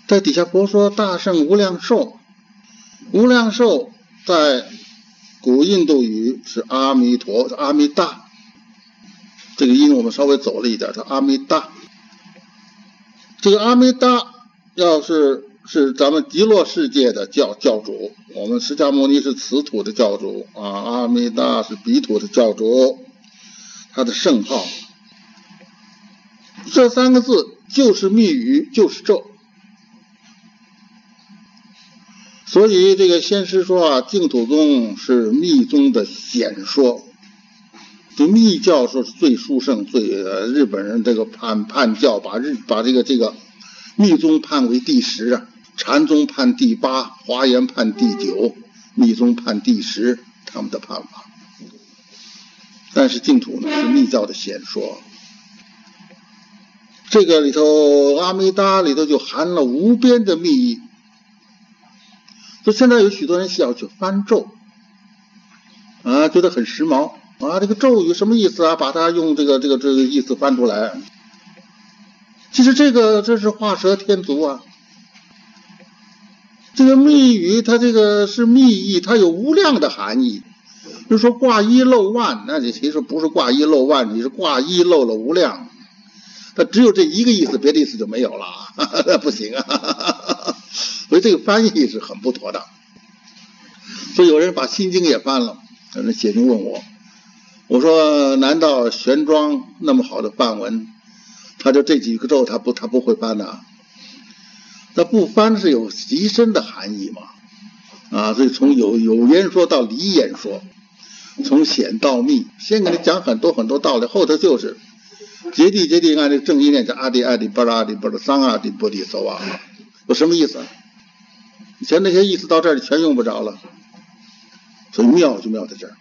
在底下佛说大圣无量寿，无量寿在古印度语是阿弥陀，阿弥达，这个音我们稍微走了一点，叫阿弥达。这个阿弥达要是咱们极乐世界的教主，我们释迦牟尼是此土的教主啊，阿弥达是彼土的教主，他的圣号。这三个字就是密语，就是咒。所以这个先师说啊，净土宗是密宗的显说，就密教说是最殊胜，日本人这个判教把这个密宗判为第10啊，禅宗判第8，华严判第9，密宗判第10，他们的判法。但是净土呢是密教的显说，这个里头阿弥达里头就含了无边的密意。就现在有许多人想要去翻咒啊，觉得很时髦啊，这个咒语什么意思啊？把它用这个意思翻出来。其实这是画蛇添足啊。这个密语它这个是密意，它有无量的含义。就是说挂一漏万，那你其实不是挂一漏万，你是挂一漏了无量。它只有这一个意思，别的意思就没有了，那不行啊。所以这个翻译是很不妥当。所以有人把心经也翻了，有人写信问我说难道玄奘那么好的梵文，他就这几个咒他不会翻呢？那不翻是有极深的含义嘛？啊，所以从有言说到离言说，从显到密，先给你讲很多很多道理，后头就是揭谛按这正音念叫阿底巴拉巴拉桑阿底波底搜啊，有什么意思？以前那些意思到这儿全用不着了，所以妙就妙在这儿。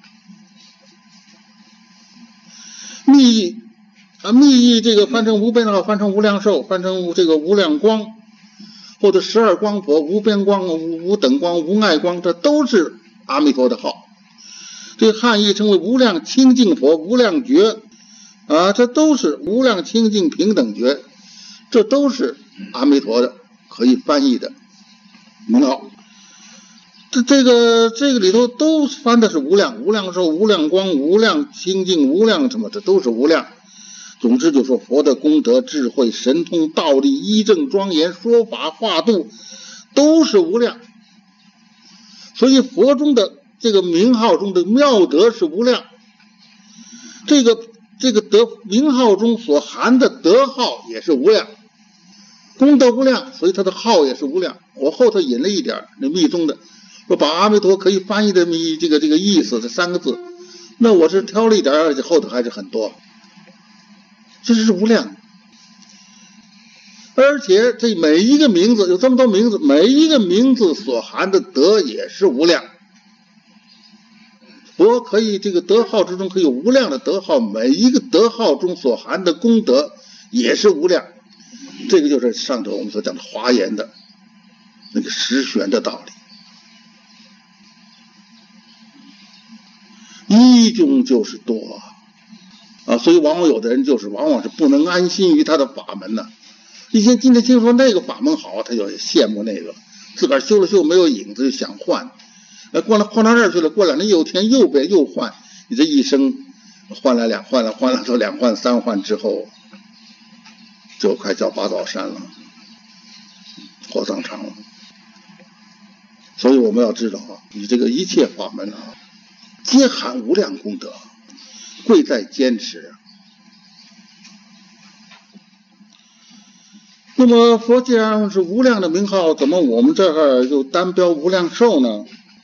密意这个翻成无边号，翻成无量寿，翻成这个无量光，或者12光佛、无边光、无等光、无碍光，这都是阿弥陀的号。这个汉译称为无量清净佛、无量觉啊，这都是无量清净平等觉，这都是阿弥陀的可以翻译的名号。这个里头都翻的是无量，无量寿、无量光、无量清净、无量什么，这都是无量。总之就说佛的功德、智慧、神通、道力、依正庄严、说法化度都是无量。所以佛中的这个名号中的妙德是无量，这个名号中所含的德号也是无量，功德无量，所以他的号也是无量。我后头引了一点那密宗的，说把阿弥陀可以翻译的这个意思，这3个字，那我是挑了一点，而且后头还是很多，这是无量。而且这每一个名字有这么多名字，每一个名字所含的德也是无量。佛可以这个德号之中可以有无量的德号，每一个德号中所含的功德也是无量。这个就是上头我们所讲的华严的那个十玄的道理。一中就是多啊，所以往往有的人往往是不能安心于他的法门呢。今天听说那个法门好，他就羡慕那个，自个儿修了修没有影子就想换，换到这儿去了，过2年又添又变又换，你这一生换了2换3换之后，就快叫八宝山了，火葬场了。所以我们要知道啊，你这个一切法门啊，皆含无量功德，贵在坚持。那么佛既然是无量的名号，怎么我们这儿就单标无量寿呢？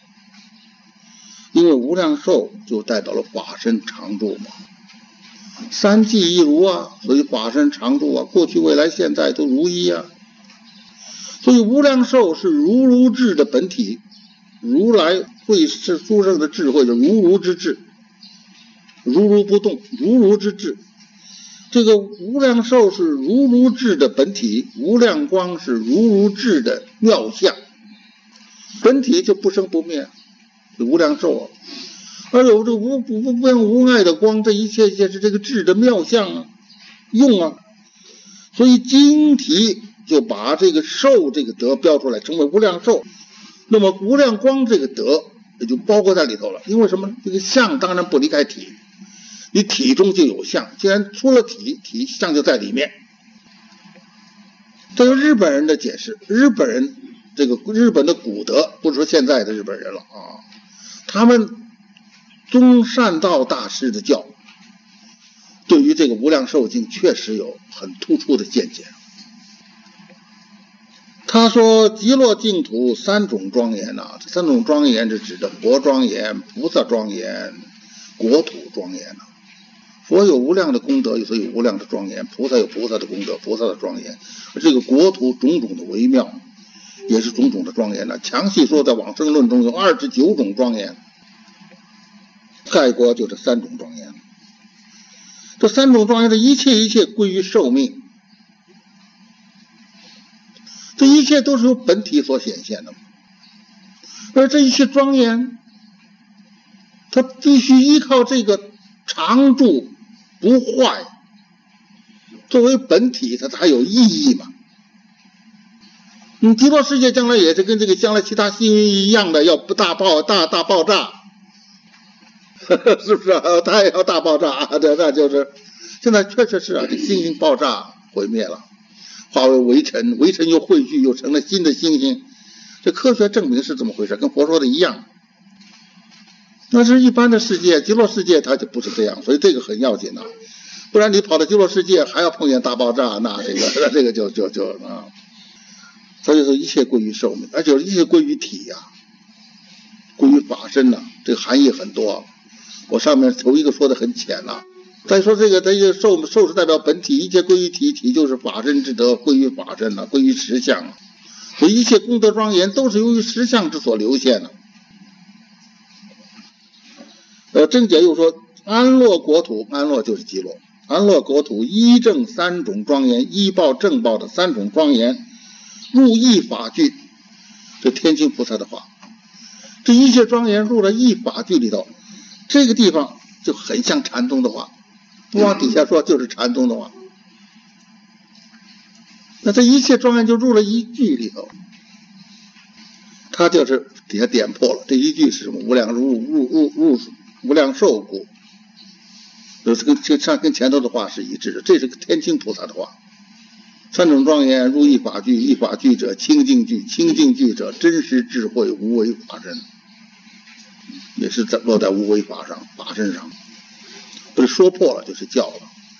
因为无量寿就代表了法身常住嘛，3际一如啊，所以法身常住啊，过去未来现在都如一啊。所以无量寿是如智的本体，如来会是殊胜的智慧的如之智，如不动，如之智。这个无量寿是如智的本体，无量光是如智的妙相，本体就不生不灭，无量寿啊。而有这个无边无碍的光，这一切是这个智的妙相啊，用啊。所以经体就把这个寿这个德标出来，成为无量寿。那么无量光这个德也就包括在里头了。因为什么？这个相当然不离开体，你体中就有相，既然出了体，相就在里面。这是日本人的解释。日本的古德，不是说现在的日本人了啊，他们宗善道大师的教对于这个无量寿经确实有很突出的见解。他说极乐净土三种庄严啊，这三种庄严是指的佛庄严、菩萨庄严、国土庄严啊。佛有无量的功德，所以有无量的庄严；菩萨有菩萨的功德，菩萨的庄严。而这个国土种种的微妙，也是种种的庄严呢。详细说，在往生论中有29种庄严，概括就这三种庄严。这三种庄严的一切归于寿命，这一切都是由本体所显现的。而这一切庄严，它必须依靠这个常住不坏作为本体，它才有意义嘛。极乐世界将来也是跟这个将来其他星云一样的，要不大爆炸是不是啊？它也要大爆炸啊！那就是现在确实是啊，这星星爆炸毁灭了，化为微尘，微尘又汇聚，又成了新的星星。这科学证明是这么回事，跟佛说的一样。但是一般的世界，极乐世界它就不是这样，所以这个很要紧啊。不然你跑到极乐世界还要碰见大爆炸，那这个就啊。所以说一切归于寿命，而且一切归于体呀，归于法身呐，这个含义很多。我上面头一个说的很浅了。再说这个寿是代表本体，一切归于体，体就是法身之德，归于法身了，归于实相。所以一切功德庄严都是由于实相之所流现的。正解又说，安乐国土，安乐就是极乐，安乐国土依正三种庄严，依报正报的三种庄严，入一法具。这天亲菩萨的话，这一切庄严入了一法具里头，这个地方就很像禅宗的话，不往底下说就是禅宗的话。那这一切庄严就入了一句里头，他就是底下点破了，这一句是什么？无量无量寿故，这跟前头的话是一致的，这是个天亲菩萨的话。三种庄严入一法具，一法具者清净具，清净具者真实智慧无为法身，也是落在无为法上，法身上。不是说破了就是教了。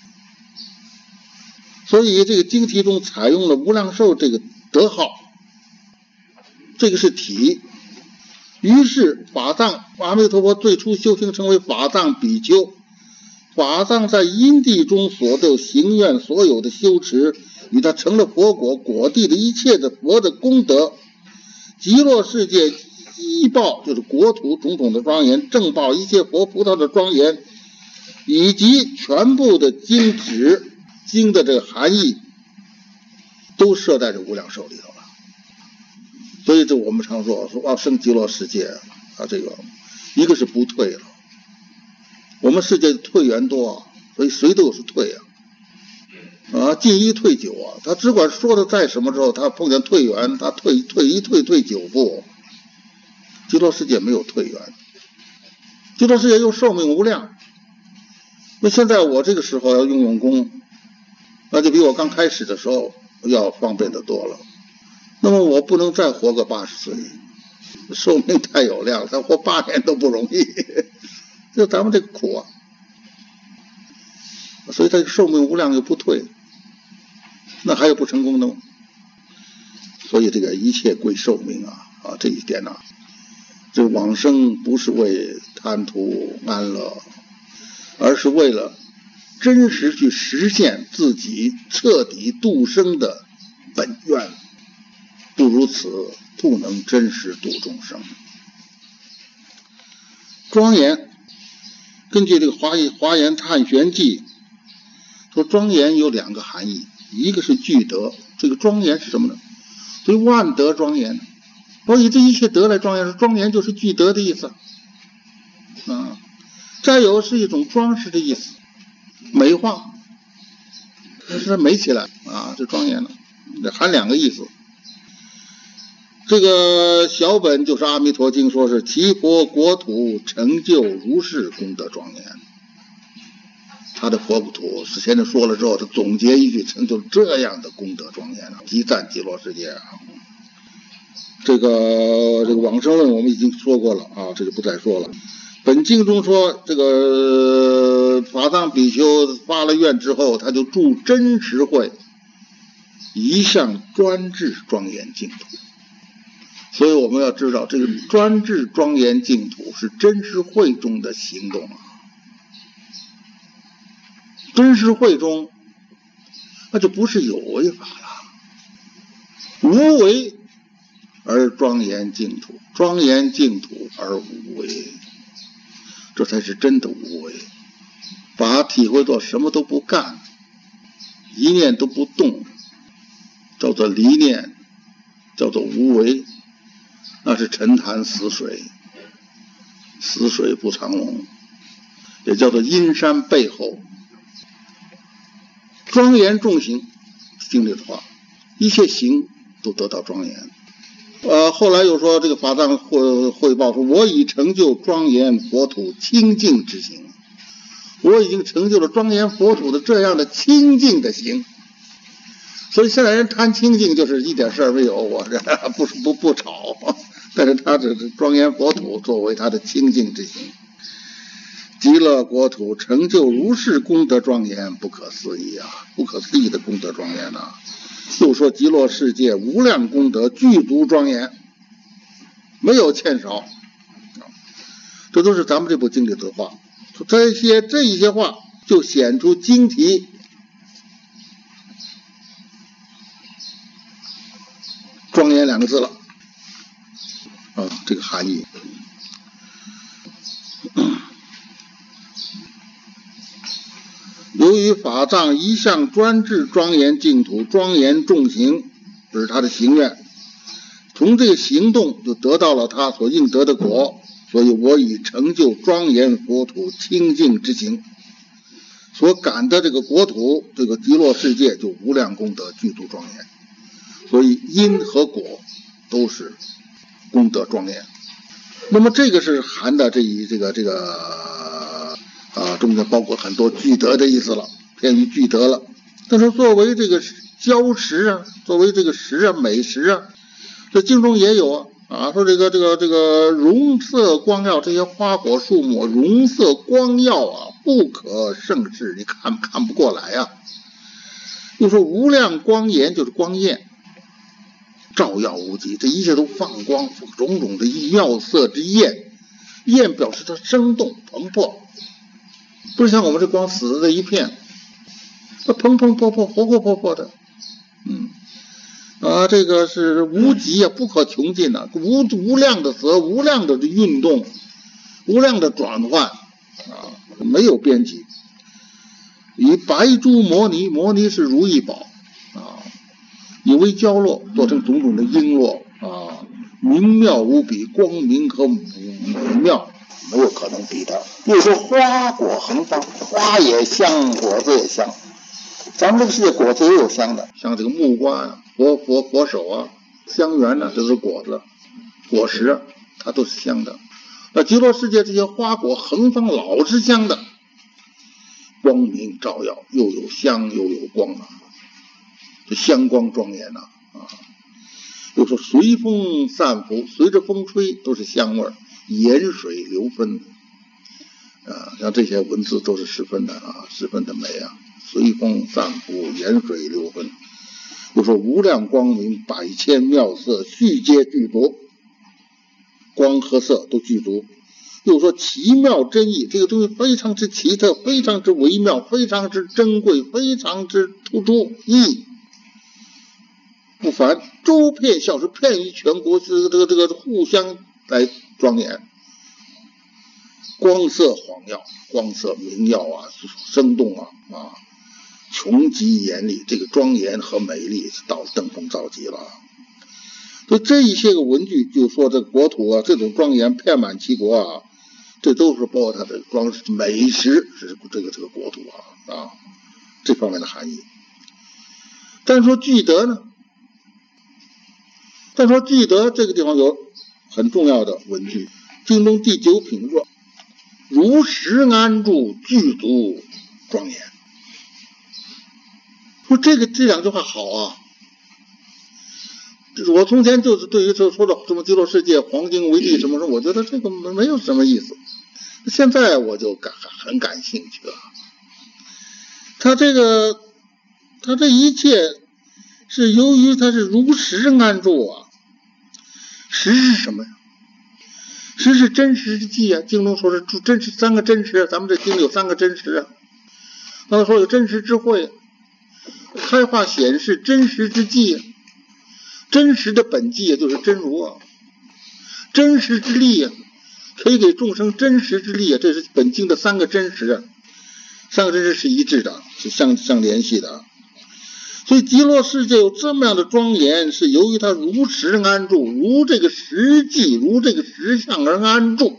所以这个经题中采用了无量寿这个德号，这个是体。于是法藏阿弥陀佛最初修行成为法藏比丘，法藏在因地中所得行愿所有的修持，与他成了佛果，果地的一切的佛的功德，极乐世界依报就是国土种种的庄严，正报一切佛菩萨的庄严，以及全部的经旨经的这个含义，都设在这无量寿里头了。所以这我们常说要升极乐世界啊，这个一个是不退了，我们世界退缘多，所以谁都是退进一退九啊。他只管说的在什么时候，他碰见退缘，他退9步。极乐世界没有退缘，极乐世界又寿命无量。那现在我这个时候要用功，那就比我刚开始的时候要方便的多了。那么我不能再活个80岁，寿命太有量，再活8年都不容易，就咱们这个苦啊。所以他寿命无量又不退，那还有不成功的吗？所以这个一切归寿命啊，这一点呢，这往生不是为贪图安乐，而是为了真实去实现自己彻底度生的本愿。不如此，不能真实度众生。庄严，根据这个华严探玄记说，庄严有2个含义，一个是具德，这个庄严是什么呢？所以万德庄严，所以这一切德来庄严，庄严就是具德的意思再有是一种装饰的意思，美化，但是它美起来这庄严了。 含两个意思。这个小本就是《阿弥陀经》，说是其佛国土成就如是功德庄严。他的佛土是现在说了之后，他总结一句，成就这样的功德庄严啊，极赞极乐世界啊。这个往生论我们已经说过了啊，这就不再说了。本经中说，这个法藏比丘发了愿之后，他就住真实会，一向专制庄严净土。所以我们要知道，这个专制庄严净土是真实会中的行动啊。真实会中，那就不是有为法了，无为而庄严净土，庄严净土而无为，这才是真的无为。把体会到什么都不干，一念都不动，叫做离念，叫做无为，那是沉潭死水，死水不藏龙，也叫做阴山背后。庄严众行，经历的话，一切行都得到庄严。后来又说这个法藏汇报说，我已成就庄严佛土清净之行，我已经成就了庄严佛土的这样的清净的行。所以现在人谈清净就是一点事儿没有，我这不吵，但是他这庄严佛土作为他的清净之行。极乐国土成就如是功德庄严，不可思议啊！不可思议的功德庄严啊！又说极乐世界无量功德具足庄严，没有欠少。这都是咱们这部经里的话。这一些话就显出经题庄严两个字了啊，这个含义。由于法藏一向专制庄严净土，庄严众行，这是他的行愿，从这个行动就得到了他所应得的果，所以我已成就庄严佛土清净之行，所感的这个国土，这个极乐世界就无量功德具足庄严，所以因和果都是功德庄严。那么这个是含的中间包括很多具德的意思了，偏于具德了。但是作为这个礁石啊，作为这个石啊、美石啊，这经中也有啊，说这个容色光耀，这些花果树木容色光耀啊，不可胜视，你看不过来啊。又说无量光焰，就是光焰，照耀无极，这一切都放光，种种的妙色之焰，焰表示它生动蓬勃。不是像我们这光死的一片，蓬蓬勃勃、活活泼泼的，这个是无极啊，不可穷尽啊，无量的色，无量的运动，无量的转换啊，没有边际。以白珠摩尼，摩尼是如意宝啊，以为娇落，做成种种的璎珞啊，明妙无比，光明和美妙。没有可能比的。又说花果横放，花也香，果子也香。咱们这个世界果子也有香的，像这个木瓜啊、佛手啊、香橼啊，这都是果子、果实啊，它都是香的。那极乐世界这些花果横放，老是香的，光明照耀，又有香又有光啊，这香光庄严呐啊！又说随风散拂，随着风吹都是香味儿。盐水流分像这些文字都是十分的啊，十分的美啊。随风散拂，盐水流分。又说无量光明，百千妙色，续皆具足，光和色都具足。又说奇妙真义，这个东西非常之奇特，非常之微妙，非常之珍贵，非常之突出，义不凡，周遍孝是遍于全国，这个互相来庄严，光色晃耀，光色明耀啊，生动啊，穷极严厉，这个庄严和美丽到登峰造极了。所以这一些个文句就说这个国土啊，这种庄严遍满其国啊，这都是包括它的美食是这个国土啊这方面的含义。但是说具德呢， 再说具德这个地方有很重要的文句，经中第9品说：“如实安住，具足庄严。”说这两句话好啊！我从前就是对于说的什么极乐世界黄金为地什么什么，我觉得这个没有什么意思。现在我就很感兴趣了。他这一切是由于他是如实安住啊。实是什么呀？实是真实之际啊。经中说是真实3个真实，咱们这经有3个真实啊。刚才说有真实智慧，开化显示真实之际啊。真实的本际也就是真如啊，真实之力啊，可以给众生真实之力啊，这是本经的3个真实啊，3个真实是一致的，是相联系的。所以极乐世界有这么样的庄严，是由于它如实安住，如这个实际，如这个实相而安住，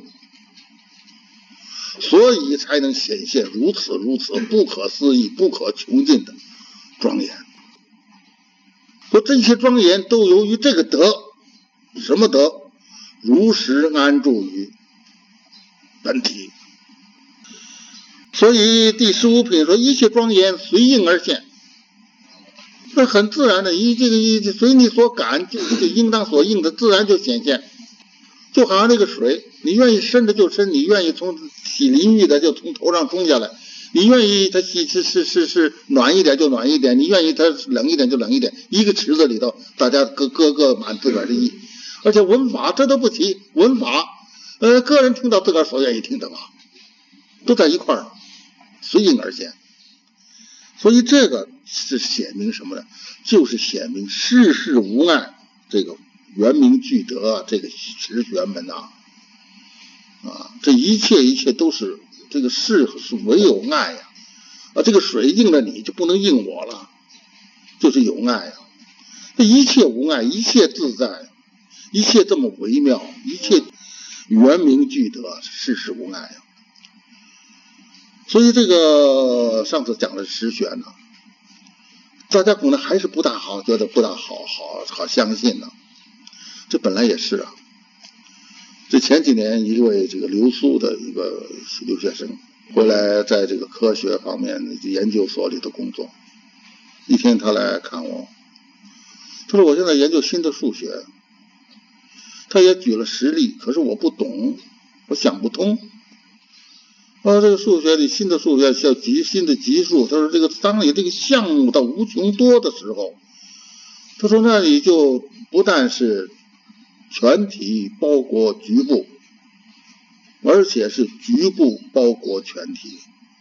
所以才能显现如此不可思议、不可穷尽的庄严。说这些庄严都由于这个德，什么德？如实安住于本体。所以第15品说一切庄严随应而现，这很自然的，随你所感，就应当所应的，自然就显现。就好像那个水，你愿意深的就深，你愿意从洗淋浴的就从头上冲下来，你愿意它是暖一点就暖一点，你愿意它冷一点就冷一点，一个池子里头，大家各满自个儿的意。而且文法这都不提，文法个人听到自个儿所愿意听的嘛，都在一块儿，随应而现。所以这个是显明什么呢？就是显明世事无碍，这个圆明具德，这个实玄门啊，这一切都是这个事是唯有爱呀，这个水应了你就不能应我了，就是有爱呀。这一切无碍，一切自在，一切这么微妙，一切圆明具德，世事无碍呀。所以这个上次讲的实玄呢，大家可能还是不大好，觉得不大好相信呢。这本来也是啊。这前几年一位这个留苏的一个留学生回来，在这个科学方面研究所里头工作。一天他来看我，他说我现在研究新的数学，他也举了实例，可是我不懂，我想不通。这个数学里新的数学叫新的级数，他说这个当你这个项目到无穷多的时候，他说那你就不但是全体包裹局部，而且是局部包裹全体。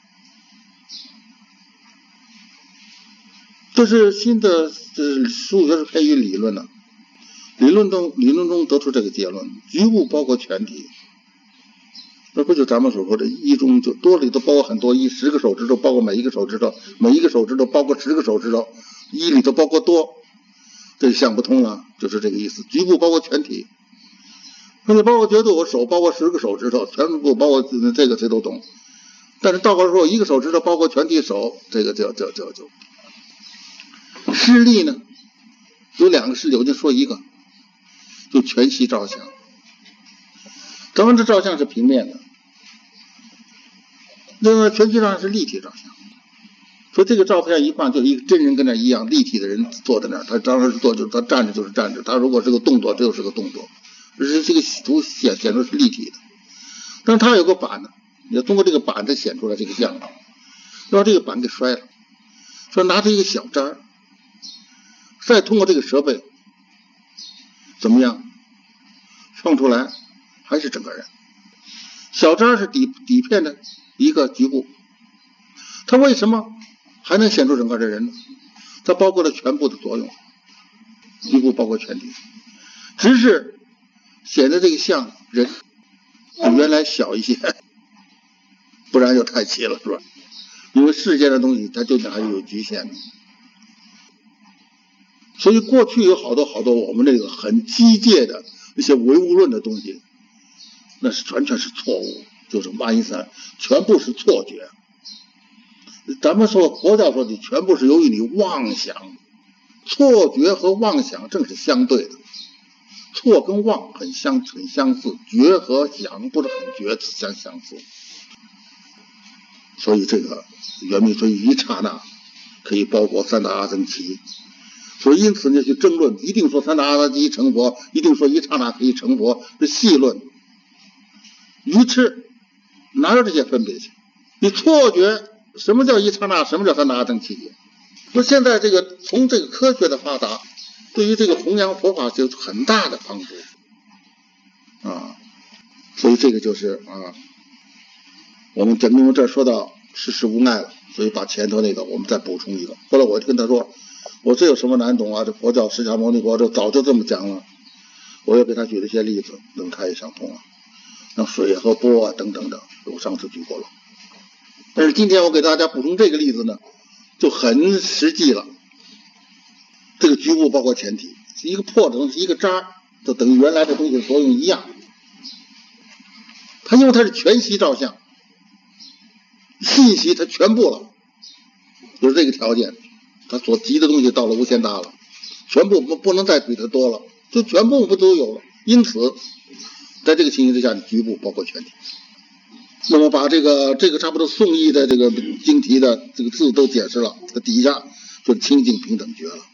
这是新的，这是数学是偏于理论的，理论中得出这个结论，局部包括全体。那不就咱们所说的一中就多里头包括很多一，10个手指头包括每一个手指头，每一个手指头包括10个手指头，一里头包括多，这想不通了，就是这个意思。局部包括全体，那你包括绝对我手包括10个手指头，全部包括这个谁都懂。但是倒过来说，一个手指头包括全体手，这个就视力呢，有2个视力，我就说一个，就全息照相。咱们这照相是平面的，那么全息照相是立体照相。说这个照片一放，就一个真人跟那一样，立体的人坐在那儿，他当时坐就他站着就是站着，他如果是个动作就是个动作，这个图显出是立体的。但是他有个板呢，你要通过这个板子显出来这个像，要把这个板给摔了，说拿着一个小渣儿，再通过这个设备怎么样放出来还是整个人。小渣是底片的一个局部，它为什么还能显出整个的人呢？它包括了全部的作用，局部包括全体，只是显得这个像人比原来小一些，不然就太齐了，是吧？因为世间的东西它究竟还是有局限的。所以过去有好多我们这个很机械的一些唯物论的东西，那是完全是错误，就是爱因斯坦全部是错觉。咱们说佛教说的全部是由于你妄想，错觉和妄想正是相对的。 错跟妄很相似，觉和想不是很觉相似。所以这个圆明说一刹那可以包括三大阿僧祇。所以因此呢，去争论一定说三大阿僧祇成佛，一定说一刹那可以成佛，这细论愚痴，哪有这些分别去？你错觉什么叫一刹那，什么叫三大阿僧祇？说现在这个从这个科学的发达，对于这个弘扬佛法就有很大的帮助啊。所以这个就是我们整个这儿说到世事无碍了，所以把前头那个我们再补充一个。后来我就跟他说，我这有什么难懂啊？这佛教释迦牟尼佛这早就这么讲了。我又给他举了一些例子，能开一相通啊，像水和波等等等，我上次举过了。但是今天我给大家补充这个例子呢，就很实际了。这个局部包括前提，一个破的东西，一个渣，就等于原来的东西的作用一样。它因为它是全息照相，信息它全部了，就是这个条件，它所集的东西到了无限大了，全部不能再比它多了，就全部不都有了。因此，在这个情形之下，局部包括全体。那么把这个差不多宋义的这个经题的这个字都解释了，它底下就清净平等觉了。